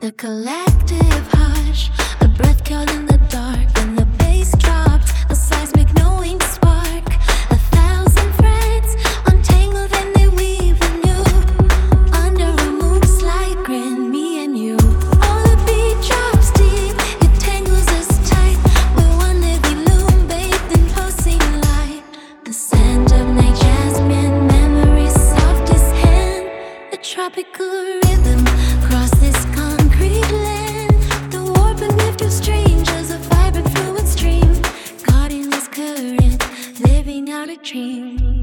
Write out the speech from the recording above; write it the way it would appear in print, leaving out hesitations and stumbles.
The collective hush, a breath caught in the dark, and the bass dropped, a seismic knowing spark. 1,000 threads untangled and they weave anew. Under a moonlight grin, me and you. All the beat drops deep, it tangles us tight. We're one heavy loom bathed in pulsing light. The scent of night jasmine, memories soft as hand. A tropical rhythm across this concrete land. The warp and lift of strangers, a vibrant fluid stream, caught in this current, living out a dream.